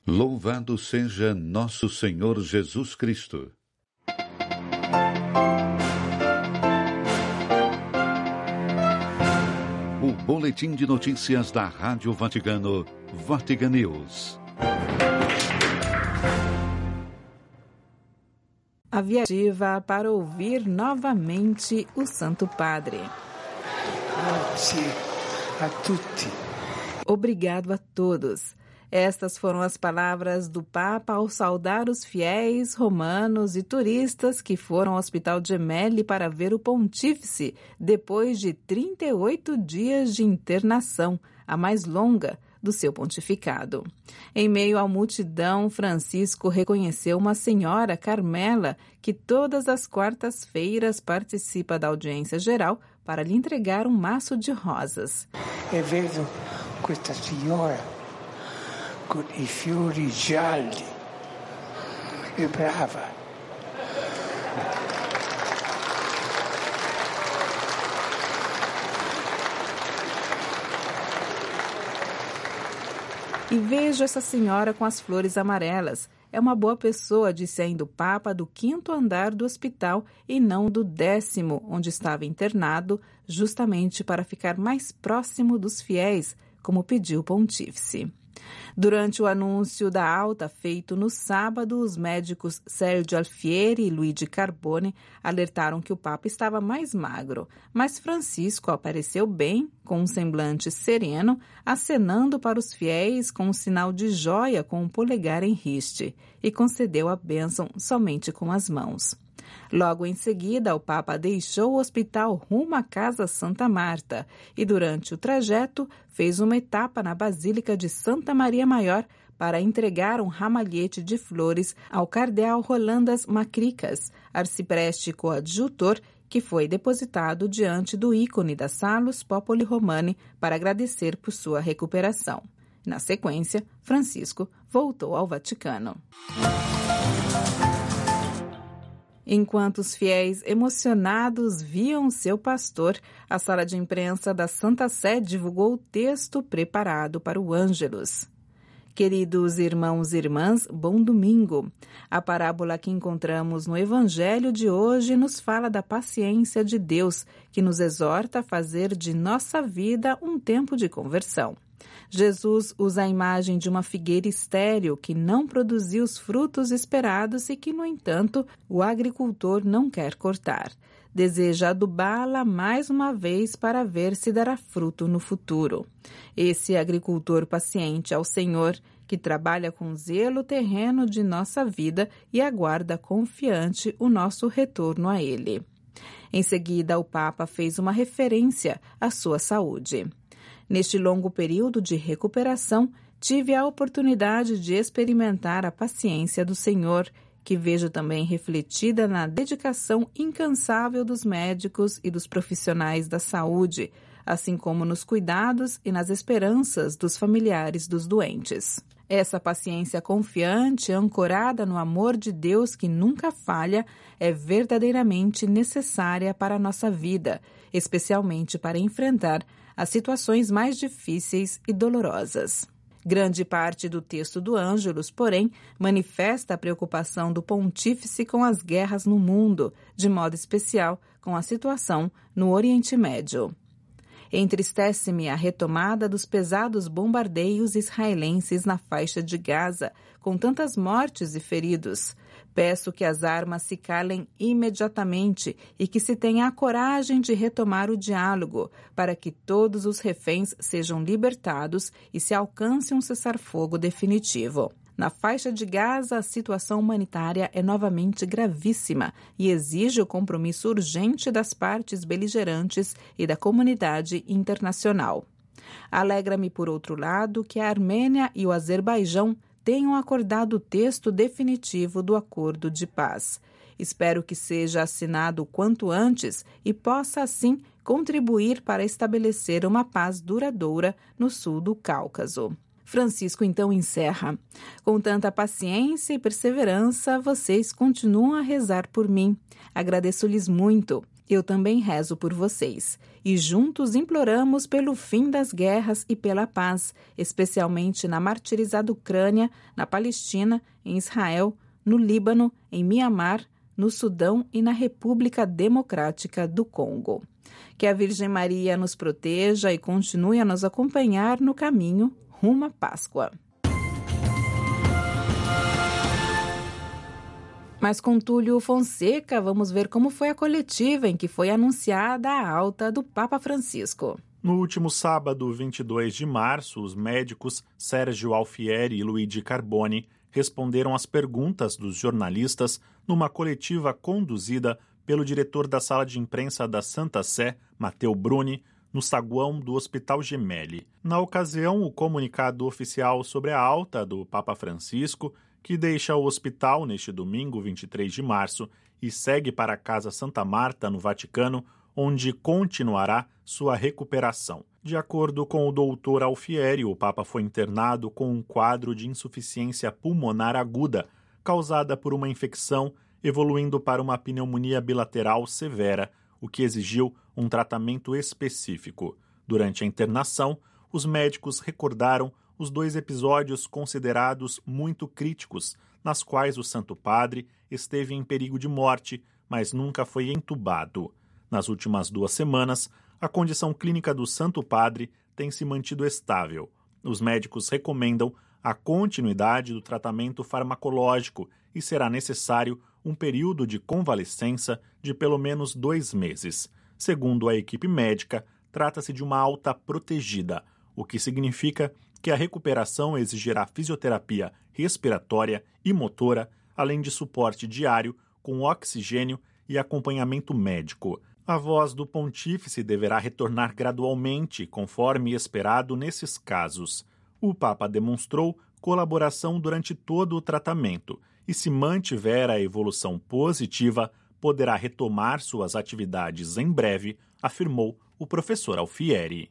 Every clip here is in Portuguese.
Louvado seja nosso Senhor Jesus Cristo. O boletim de notícias da Rádio Vaticano, Vatican News. A viativa para ouvir novamente o Santo Padre. Grazie a tutti. Obrigado a todos. Estas foram as palavras do Papa ao saudar os fiéis romanos e turistas que foram ao Hospital Gemelli para ver o Pontífice depois de 38 dias de internação, a mais longa do seu pontificado. Em meio à multidão, Francisco reconheceu uma senhora, Carmela, que todas as quartas-feiras participa da audiência geral para lhe entregar um maço de rosas. E vedo questa signora con i fiori gialli. È brava. E vejo essa senhora com as flores amarelas. É uma boa pessoa, disse ainda o Papa, do 5º andar do hospital e não do 10º, onde estava internado, justamente para ficar mais próximo dos fiéis, como pediu o Pontífice. Durante o anúncio da alta feito no sábado, os médicos Sérgio Alfieri e Luigi Carbone alertaram que o Papa estava mais magro, mas Francisco apareceu bem, com um semblante sereno, acenando para os fiéis com um sinal de joia com o polegar em riste, e concedeu a bênção somente com as mãos. Logo em seguida, o Papa deixou o hospital rumo à Casa Santa Marta e, durante o trajeto, fez uma etapa na Basílica de Santa Maria Maior para entregar um ramalhete de flores ao cardeal Rolandas Macricas, arcipreste coadjutor, que foi depositado diante do ícone da Salus Populi Romani para agradecer por sua recuperação. Na sequência, Francisco voltou ao Vaticano. Enquanto os fiéis emocionados viam seu pastor, a sala de imprensa da Santa Sé divulgou o texto preparado para o Ângelus. Queridos irmãos e irmãs, bom domingo. A parábola que encontramos no Evangelho de hoje nos fala da paciência de Deus, que nos exorta a fazer de nossa vida um tempo de conversão. Jesus usa a imagem de uma figueira estéril que não produziu os frutos esperados e que, no entanto, o agricultor não quer cortar. Deseja adubá-la mais uma vez para ver se dará fruto no futuro. Esse agricultor paciente é o Senhor, que trabalha com zelo o terreno de nossa vida e aguarda confiante o nosso retorno a Ele. Em seguida, o Papa fez uma referência à sua saúde. Neste longo período de recuperação, tive a oportunidade de experimentar a paciência do Senhor, que vejo também refletida na dedicação incansável dos médicos e dos profissionais da saúde, assim como nos cuidados e nas esperanças dos familiares dos doentes. Essa paciência confiante, ancorada no amor de Deus que nunca falha, é verdadeiramente necessária para a nossa vida, especialmente para enfrentar as situações mais difíceis e dolorosas. Grande parte do texto do Ângelus, porém, manifesta a preocupação do Pontífice com as guerras no mundo, de modo especial com a situação no Oriente Médio. Entristece-me a retomada dos pesados bombardeios israelenses na faixa de Gaza, com tantas mortes e feridos. Peço que as armas se calem imediatamente e que se tenha a coragem de retomar o diálogo, para que todos os reféns sejam libertados e se alcance um cessar-fogo definitivo. Na faixa de Gaza, a situação humanitária é novamente gravíssima e exige o compromisso urgente das partes beligerantes e da comunidade internacional. Alegra-me, por outro lado, que a Armênia e o Azerbaijão tenham acordado o texto definitivo do acordo de paz. Espero que seja assinado o quanto antes e possa, assim, contribuir para estabelecer uma paz duradoura no sul do Cáucaso. Francisco então encerra: com tanta paciência e perseverança, vocês continuam a rezar por mim. Agradeço-lhes muito. Eu também rezo por vocês, e juntos imploramos pelo fim das guerras e pela paz, especialmente na martirizada Ucrânia, na Palestina, em Israel, no Líbano, em Mianmar, no Sudão e na República Democrática do Congo. Que a Virgem Maria nos proteja e continue a nos acompanhar no caminho rumo à Páscoa. Mas com Túlio Fonseca, vamos ver como foi a coletiva em que foi anunciada a alta do Papa Francisco. No último sábado, 22 de março, os médicos Sérgio Alfieri e Luigi Carboni responderam às perguntas dos jornalistas numa coletiva conduzida pelo diretor da sala de imprensa da Santa Sé, Matteo Bruni, no saguão do Hospital Gemelli. Na ocasião, o comunicado oficial sobre a alta do Papa Francisco, que deixa o hospital neste domingo, 23 de março, e segue para a Casa Santa Marta, no Vaticano, onde continuará sua recuperação. De acordo com o doutor Alfieri, o Papa foi internado com um quadro de insuficiência pulmonar aguda, causada por uma infecção, evoluindo para uma pneumonia bilateral severa, o que exigiu um tratamento específico. Durante a internação, os médicos recordaram os 2 episódios considerados muito críticos, nas quais o Santo Padre esteve em perigo de morte, mas nunca foi entubado. Nas últimas 2 semanas, a condição clínica do Santo Padre tem se mantido estável. Os médicos recomendam a continuidade do tratamento farmacológico e será necessário um período de convalescença de pelo menos 2 meses. Segundo a equipe médica, trata-se de uma alta protegida, o que significa que a recuperação exigirá fisioterapia respiratória e motora, além de suporte diário com oxigênio e acompanhamento médico. A voz do pontífice deverá retornar gradualmente, conforme esperado nesses casos. O Papa demonstrou colaboração durante todo o tratamento e, se mantiver a evolução positiva, poderá retomar suas atividades em breve, afirmou o professor Alfieri.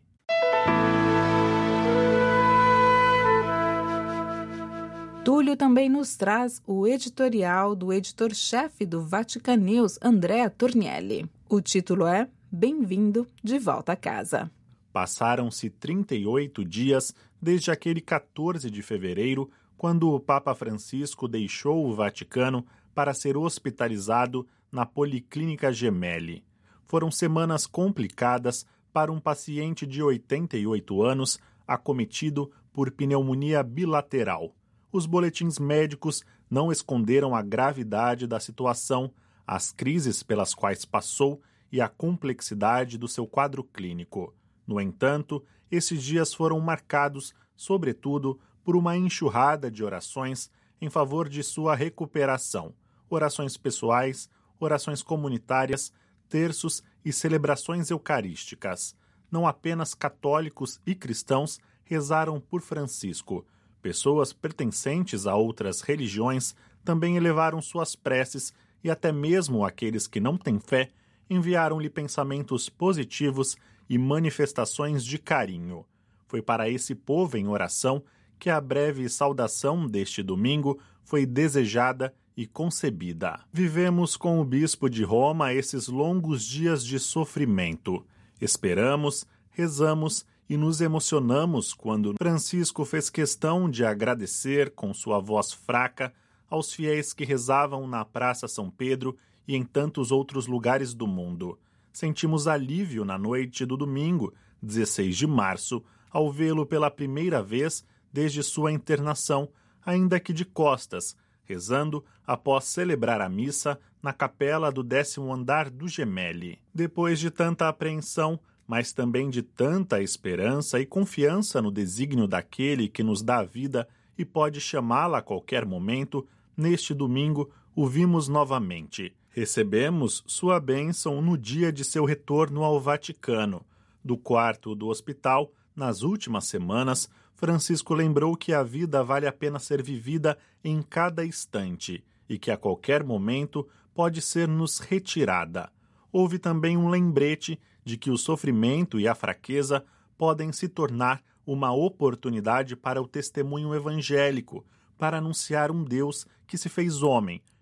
Túlio também nos traz o editorial do editor-chefe do Vatican News, Andrea Tornielli. O título é Bem-vindo de volta a casa. Passaram-se 38 dias desde aquele 14 de fevereiro, quando o Papa Francisco deixou o Vaticano para ser hospitalizado na Policlínica Gemelli. Foram semanas complicadas para um paciente de 88 anos acometido por pneumonia bilateral. Os boletins médicos não esconderam a gravidade da situação, as crises pelas quais passou e a complexidade do seu quadro clínico. No entanto, esses dias foram marcados, sobretudo, por uma enxurrada de orações em favor de sua recuperação. Orações pessoais, orações comunitárias, terços e celebrações eucarísticas. Não apenas católicos e cristãos rezaram por Francisco. Pessoas pertencentes a outras religiões também elevaram suas preces e até mesmo aqueles que não têm fé enviaram-lhe pensamentos positivos e manifestações de carinho. Foi para esse povo em oração que a breve saudação deste domingo foi desejada e concebida. Vivemos com o bispo de Roma esses longos dias de sofrimento. Esperamos, rezamos e nos emocionamos quando Francisco fez questão de agradecer com sua voz fraca aos fiéis que rezavam na Praça São Pedro e em tantos outros lugares do mundo. Sentimos alívio na noite do domingo, 16 de março, ao vê-lo pela primeira vez desde sua internação, ainda que de costas, rezando após celebrar a missa na capela do 10º andar do Gemelli. Depois de tanta apreensão, mas também de tanta esperança e confiança no desígnio daquele que nos dá a vida e pode chamá-la a qualquer momento, neste domingo o vimos novamente. Recebemos sua bênção no dia de seu retorno ao Vaticano. Do quarto do hospital, nas últimas semanas, Francisco lembrou que a vida vale a pena ser vivida em cada instante e que a qualquer momento pode ser-nos retirada. Houve também um lembrete de que o sofrimento e a fraqueza podem se tornar uma oportunidade para o testemunho evangélico, para anunciar um Deus que se fez homem,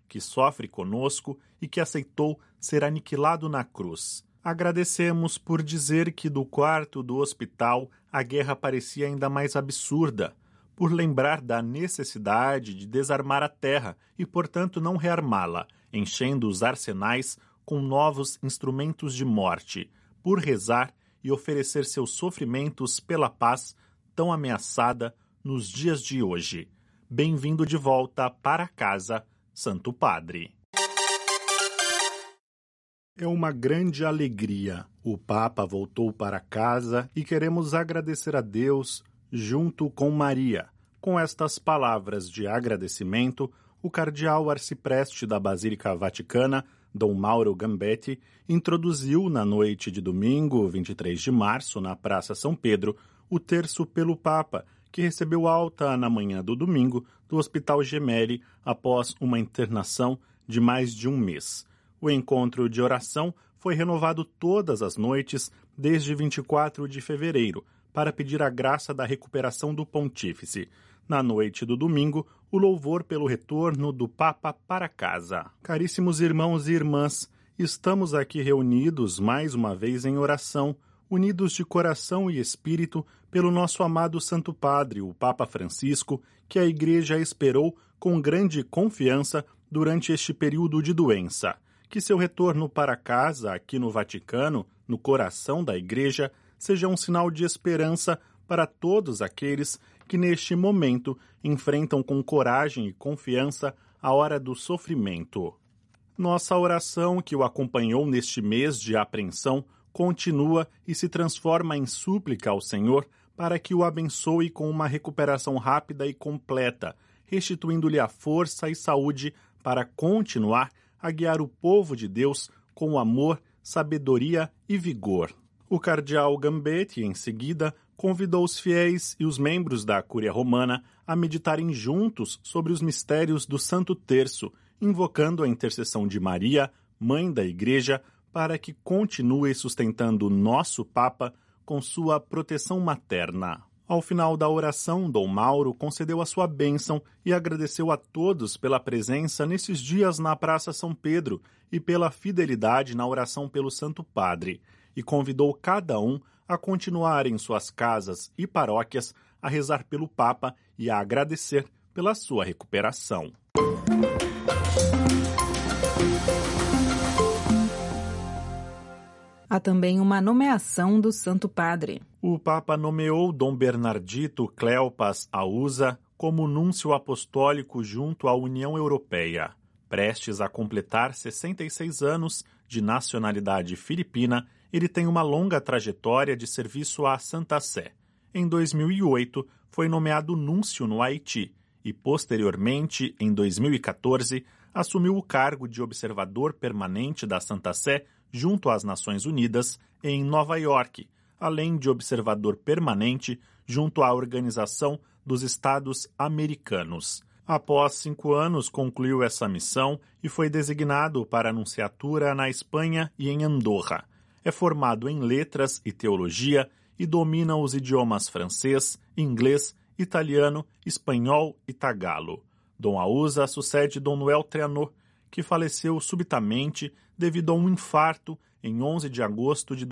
que sofre conosco e que aceitou ser aniquilado na cruz. Agradecemos por dizer que do quarto do hospital a guerra parecia ainda mais absurda, por lembrar da necessidade de desarmar a terra e, portanto, não rearmá-la, enchendo os arsenais com novos instrumentos de morte, por rezar e oferecer seus sofrimentos pela paz tão ameaçada nos dias de hoje. Bem-vindo de volta para casa, Santo Padre. É uma grande alegria. O Papa voltou para casa e queremos agradecer a Deus junto com Maria. Com estas palavras de agradecimento, o cardeal arcipreste da Basílica Vaticana, Dom Mauro Gambetti, introduziu na noite de domingo, 23 de março, na Praça São Pedro, o terço pelo Papa, que recebeu alta na manhã do domingo do Hospital Gemelli após uma internação de mais de um mês. O encontro de oração foi renovado todas as noites desde 24 de fevereiro, para pedir a graça da recuperação do pontífice. Na noite do domingo, o louvor pelo retorno do Papa para casa. Caríssimos irmãos e irmãs, estamos aqui reunidos mais uma vez em oração, unidos de coração e espírito pelo nosso amado Santo Padre, o Papa Francisco, que a Igreja esperou com grande confiança durante este período de doença. Que seu retorno para casa, aqui no Vaticano, no coração da Igreja, seja um sinal de esperança para todos aqueles que neste momento enfrentam com coragem e confiança a hora do sofrimento. Nossa oração, que o acompanhou neste mês de apreensão, continua e se transforma em súplica ao Senhor para que o abençoe com uma recuperação rápida e completa, restituindo-lhe a força e saúde para continuar a guiar o povo de Deus com amor, sabedoria e vigor. O cardeal Gambetti, em seguida, convidou os fiéis e os membros da Cúria Romana a meditarem juntos sobre os mistérios do Santo Terço, invocando a intercessão de Maria, Mãe da Igreja, para que continue sustentando nosso Papa com sua proteção materna. Ao final da oração, Dom Mauro concedeu a sua bênção e agradeceu a todos pela presença nesses dias na Praça São Pedro e pela fidelidade na oração pelo Santo Padre, e convidou cada um a continuar em suas casas e paróquias a rezar pelo Papa e a agradecer pela sua recuperação. Há também uma nomeação do Santo Padre. O Papa nomeou Dom Bernardito Cleopas Ausa como núncio apostólico junto à União Europeia. Prestes a completar 66 anos, de nacionalidade filipina, ele tem uma longa trajetória de serviço à Santa Sé. Em 2008, foi nomeado núncio no Haiti e, posteriormente, em 2014, assumiu o cargo de observador permanente da Santa Sé junto às Nações Unidas em Nova York, além de observador permanente junto à Organização dos Estados Americanos. Após 5 anos, concluiu essa missão e foi designado para a nunciatura na Espanha e em Andorra. É formado em letras e teologia e domina os idiomas francês, inglês, italiano, espanhol e tagalo. Dom Ausa sucede Dom Noel Trianot, que faleceu subitamente devido a um infarto em 11 de agosto de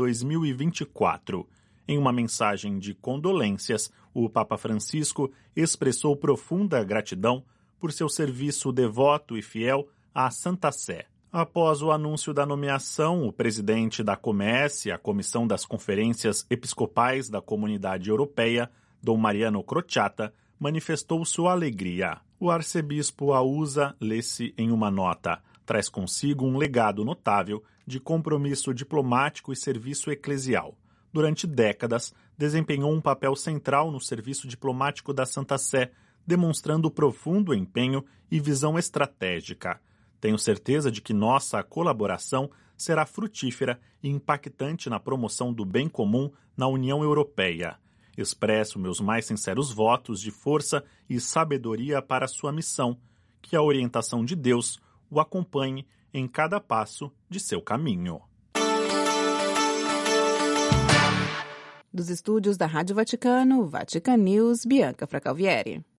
2024. Em uma mensagem de condolências, o Papa Francisco expressou profunda gratidão por seu serviço devoto e fiel à Santa Sé. Após o anúncio da nomeação, o presidente da COMES, a Comissão das Conferências Episcopais da Comunidade Europeia, Dom Mariano Crociata, manifestou sua alegria. O arcebispo Ausa lê-se em uma nota. Traz consigo um legado notável de compromisso diplomático e serviço eclesial. Durante décadas, desempenhou um papel central no serviço diplomático da Santa Sé, demonstrando profundo empenho e visão estratégica. Tenho certeza de que nossa colaboração será frutífera e impactante na promoção do bem comum na União Europeia. Expresso meus mais sinceros votos de força e sabedoria para sua missão, que a orientação de Deus o acompanhe em cada passo de seu caminho. Dos estúdios da Rádio Vaticano, Vatican News, Bianca Fracalvieri.